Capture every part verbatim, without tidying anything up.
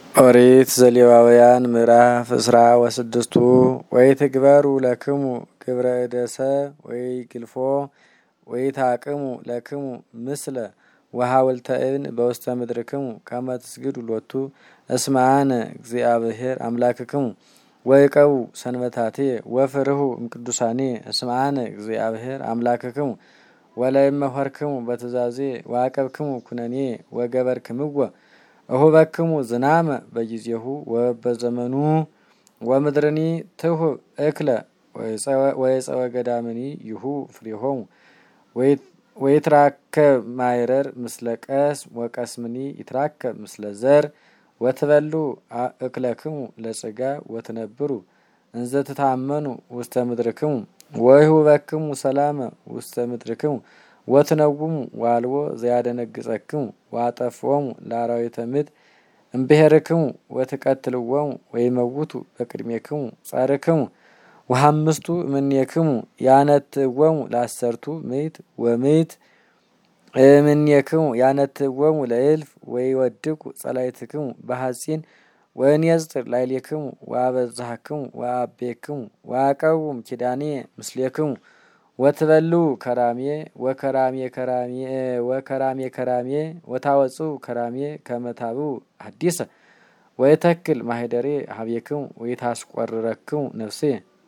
ኦሪት ዘሌዋውያን ምዕራፍ እስራ ወስድስቱ ወይትግበሩ ለክሙ ግብረ እደሰ ወይ ግልፎ ወይታቅሙ ለክሙ ምስለ ወሐውልተ እብን በውስተ ምድርክሙ ከመ ትስግዱ ሎቱ እስመ አነ እግዚአብሔር አምላክክሙ ወይቀቡ ሰንበታትየ ወፍርሁ እምቅዱሳኔ እስመ አነ እግዚአብሔር አምላክክሙ ወለእመ ኆርክሙ በትእዛዜ ወአቀብክሙ ኩነኔ ወገበርክምዎ እሁበክሙ ዝናመ በጊዜሁ ወበዘመኑ ወምድርኒ ትሁብ እክለ ወይፀወ ገዳምኒ ይሁ ፍሬሆሙ ወይትራከብ ማይረር ምስለ ቀስ ወቀስምኒ ይትራከብ ምስለ ዘር ወትበሉ እክለክሙ ለጽጋ ወትነብሩ እንዘ ትታመኑ ውስተ ምድርክሙ ወይሁበክሙ ሰላመ ውስተ ምድርክሙ ወትነውሙ ዋልዎ ዘያደነግጸክሙ ዋጠፍዎሙ ለአራዊተ ምድር እምብሔርክሙ ወትቀትልዎሙ ወይመውቱ በቅድሜክሙ ጸርክሙ ወሐምስቱ እምኔክሙ ያነትዎሙ ለአሰርቱ ምዕት ወምዕት እምኔክሙ ያነትዎሙ ለእልፍ ወይወድቁ ጸላይትክሙ በሐጺን ወእንየጽር ላዕሌክሙ ወአበዛህክሙ ወአቤክሙ ወአቀውም ኪዳኔ ምስሌክሙ ወትበሉ ከራሜ ወከራሜ ከራሜ ወከራሜ ከራሜ ወታወጹ ከራሜ ከመታቡ አዲስ ወይተክል ማህደሬ ሀቤክሙ ወይታስቆርረክሙ ነፍሴ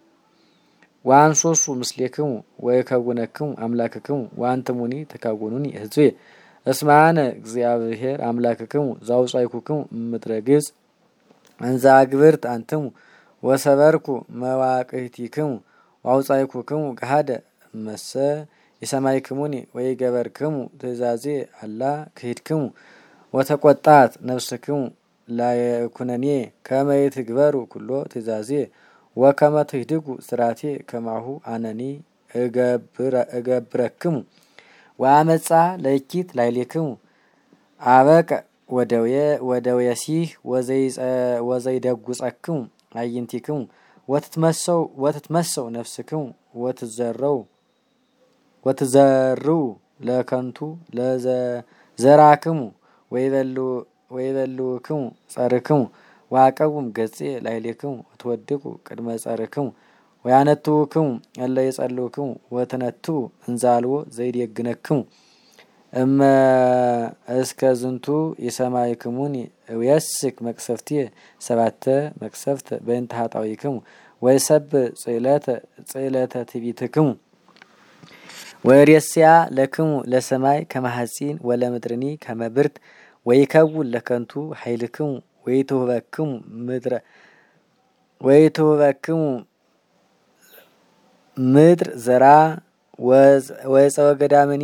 ዋንሶሱ ምስሌክሙ ወይከውነክሙ አምላክክሙ ዋንትሙኒ ተካወኑኒ ህዝቤ እስመ አነ እግዚአብሔር አምላክክሙ ዘአውጻእኩክሙ እምድረ ገጽ እንዘ አግብርት አንትሙ ወሰበርኩ መዋቅህቲክሙ ወአውጻእኩክሙ ገሃደ መሰ የሰማይክሙኒ ወይገበርክሙ ትእዛዜ አላ ክሂድክሙ ወተቆጣት ነፍስክሙ ላየኩነኔ ከመ ይትግበሩ ኩሎ ትእዛዜ ወከመ ትህድጉ ስራቴ ከማሁ አነኒ እገብረክሙ ወአመጻ ለእኪት ላዕሌክሙ አበቀ ወደውየ ወደውየሲህ ወዘይደጉጸክሙ አዕይንቲክሙ ወትትመሰው ወትትመሰው ነፍስክሙ ወትዘረው ወትዘርኡ ለከንቱ ለዘራክሙ ወይበሉ ወይበሉክሙ ጸርክሙ ወአቀቡም ገጼ ላዕሌክሙ ወትወድቁ ቅድመ ጸርክሙ ወያነትውክሙ እለ ይጸልውክሙ ወትነትኡ እንዘ አልቦ ዘይዴግነክሙ እመ እስከ ዝንቱ የሰማይክሙኒ እውየስክ መቅሰፍትየ ሰባተ መቅሰፍተ በእንተ ኃጣውኢክሙ ወይሰብ ጽዕለተ ጽዕለተ ትዕቢትክሙ ወሬስያ ለክሙ ለሰማይ ከመ ሐጺን ወለምድርኒ ከመ ብርት ወይከውን ለከንቱ ኃይልክሙ ወይትሁበክሙ ምድረ ወይትሁበክሙ ምድር ዘራ ወፀወ ገዳምኒ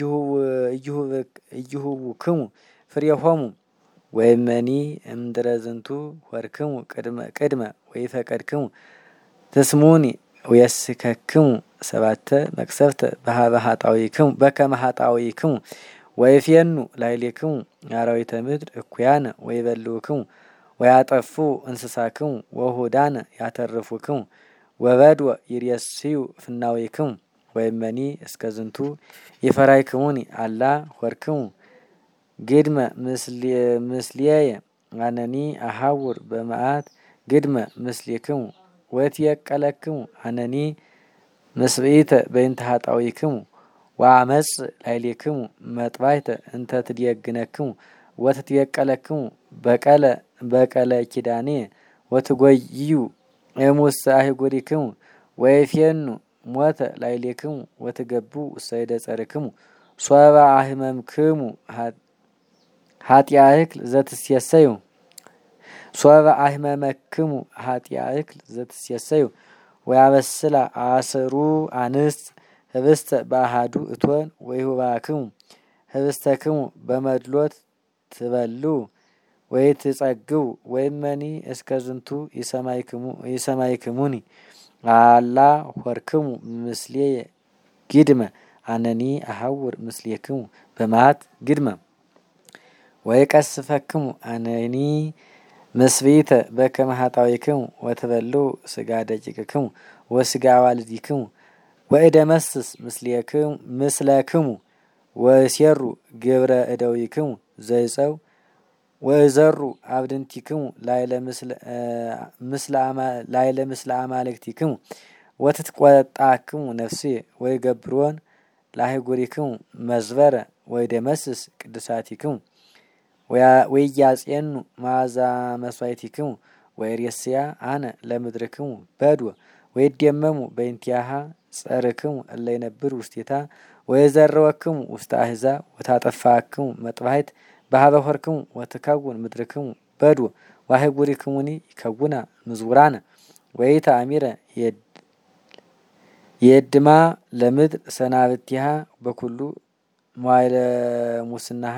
እይሁብክሙ ፍሬሆሙ ወይመኒ እምድረ ዝንቱ ኆርክሙ ቅድመ ቅድመ ወይፈቀድክሙ ትስሙኒ ወየስከክሙ ሰባተ መቅሰፍተ በሀበ ኃጣውኢክሙ በከመ ኃጣውኢክሙ ወይፌኑ ላዕሌክሙ አራዊተ ምድር እኩያነ ወይበልዑክሙ ወያጠፉ እንስሳክሙ ወሁዳነ ያተርፉክሙ ወበድወ ይሬስዩ ፍናዊክሙ ወይመኒ እስከ ዝንቱ ይፈራይክሙኒ አላ ኆርክሙ ግድመ ምስሌየ አነኒ አሐውር በመዓት ግድመ ምስሌክሙ ወትየቀለክሙ አነኒ ምስብኢተ በእንተ ኃጣውኢክሙ ወአመጽ ላዕሌክሙ መጥባይተ እንተ ትዴግነክሙ ወትትየቀለክሙ በቀለ በቀለ ኪዳኔ ወትጐይዩ እሙስተ አህጉሪክሙ ወይፌኑ ሞተ ላዕሌክሙ ወትገቡ ውስተ እደ ጸርክሙ ሶበ አህመምክሙ ኃጢአእክል ዘትሴሰዩ ሶበ አህመመክሙ ኃጢአእክል ዘትሴሰዩ ወያበስላ አስሩ አንስት ህብስተ በአሃዱ እቶን ወይሁባክሙ ህብስተክሙ በመድሎት ትበሉ ወይትጸግቡ ወይመኒ እስከ ዝንቱ ይሰማይክሙኒ አላ ኆርክሙ ምስሌየ ግድመ አነኒ አሐውር ምስሌክሙ በመዓት ግድመ ወይቀስፈክሙ አነኒ ምስብኢተ በከመ ኃጣውኢክሙ ወትበሉ ስጋ ደቂቅክሙ ወስጋ አዋልዲክሙ ወእደመስስ ምስሌክሙ ምስለክሙ ወሴሩ ግብረ እደዊክሙ ዘይጸው ወዘሩ አብድንቲክሙ ላይለ ምስለ ምስለ አማ ላይለ ምስለ አማልክቲክሙ ወትትቆጣክሙ ነፍሴ ወይ ገብሮን ላህጉሪክሙ መዝበረ ወይ ደመስስ ቅዱሳቲክሙ ወይ ያጼኑ ማዛ መስዋዕቲክሙ ወይ ሬስያ አነ ለምድርክሙ በድወ ወይ ደመሙ በእንቲያሃ ጸርክሙ እለ ይነብር ውስቴታ ወይ ዘረወክሙ ውስተ አሕዛብ ወታጠፋክሙ መጥባሕት በሀበ ሆርክሙ ወትከውን ምድርክሙ በድወ ዋህጉሪክሙኒ ይከውና ምዝውራነ ወይ ተአሚረ የድማ ለምድር ሰናብቲሃ በኩሉ መዋይለ ሙስናሃ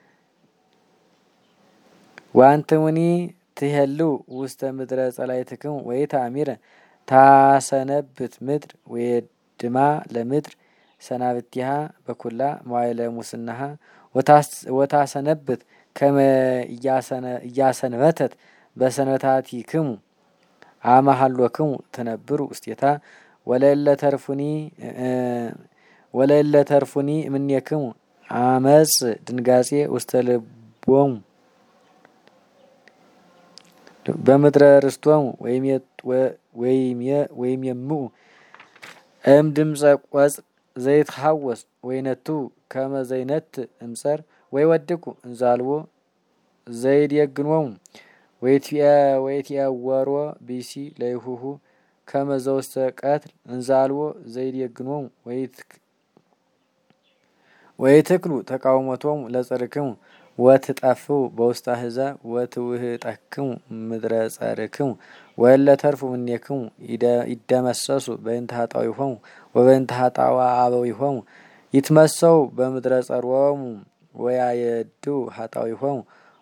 ዋንትሙኒ ትሄልው ውስተ ምድረ ጸላይትክሙ ወይ ተአሚረ ታሰነብት ምድር ወየድማ ለምድር ሰናብቲሃ በኩላ መዋይለ ሙስናሃ ወታሰነብት ከመ እያሰንበተት በሰንበታቲክሙ አማሃሎክሙ ትነብሩ ውስቴታ ወለለ ተርፉኒ ወለለ ተርፉኒ እምኔክሙ አመጽ ድንጋጼ ውስተ ልቦሙ በምድረ ርስቶሙ ወይም የምኡ እም ድምፀ ቆጽ ዘይትሐወስ ወይነቱ ከመ ዘይነት እምጸር ወይ ወድቁ እንዛልዎ ዘይድየግኖሙ ወይትየወሮ ቢሲ ለይሁሁ ከመ ዘውስተ ቀትል እንዛልዎ ዘይድየግኖሙ ወይትክሉ ተቃውሞቶሙ ለጸርክሙ ወትጠፍኡ በውስተ አሕዛብ ወትውህጠክሙ ምድረ ጸርክሙ ወእለ ተርፉ እምኔክሙ ይደመሰሱ በእንተ ኃጣውኢሆሙ ወበእንተ ኃጣውአ አበዊሆሙ ይትመሰው በምድረ ጸርዎሙ ወያየድው ኃጣውኢሆሙ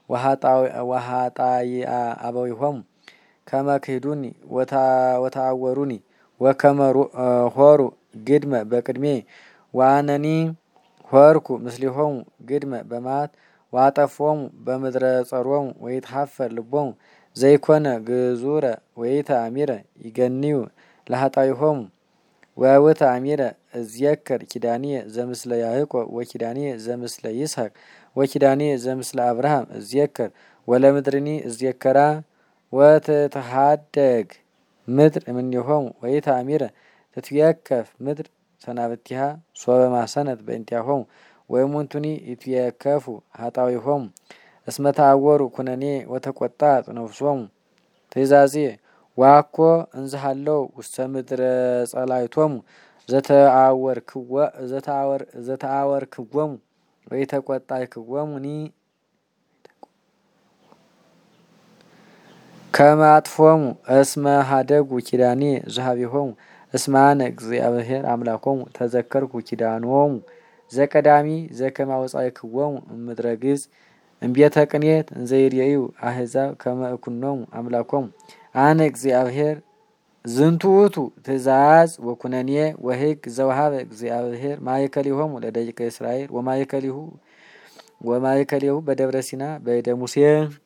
ወኃጣይአ አበዊሆሙ ከመ ክህዱኒ ወተአወሩኒ ወከመ ሆሩ ግድመ በቅድሜ ወአነኒ ሆርኩ ምስሊሆሙ ግድመ በመዓት ዋጠፎሙ በምድረ ጸሮሙ ወይትሐፈር ልቦሙ ዘይኮነ ግዙረ ወይተአሚረ ይገንዩ ለኃጣውኢሆሙ ወውተአሚረ እዝየከር ኪዳንየ ዘምስለ ያዕቆብ ወኪዳንየ ዘምስለ ይስሐቅ ወኪዳንየ ዘምስለ አብርሃም እዝየከር ወለምድርኒ እዝየከራ ወትትሐደግ ምድር እምኔሆሙ ወይተአሚረ ትትየከፍ ምድር ሰናብቲሃ ሶበ ማሰነት በእንቲአሆሙ ወይሙንቱኒ ይትየከፉ ኃጣውኢሆሙ እስመ ተአወሩ ኩነኔ ወተቆጣት ነፍሶሙ ትእዛዜ ዋኮ እንዝሃለው ውስተ ምድረ ጸላይቶሙ ዘተአወርክዎሙ ወይተቆጣይክዎሙኒ ከመ አጥፎሙ እስመ ሀደጉ ኪዳኔ ዘሀቢሆሙ እስመ አነ እግዚአብሔር አምላኮሙ ተዘከርኩ ኪዳኖሙ ዘቀዳሚ ዘከመ አውጻእክዎሙ እምድረ ግብጽ እምቤተ ቅኔት እንዘይሬዩ አሕዛብ ከመ እኩኖሙ አምላኮሙ አነ እግዚአብሔር ዝንቱ ውእቱ ትእዛዝ ወኩነኔ ወሕግ ዘወሀበ እግዚአብሔር ማእከሊሆሙ ለደቂቀ እስራኤል ወማእከሊሁ ወማእከሊሁ በደብረ ሲና በእደ ሙሴ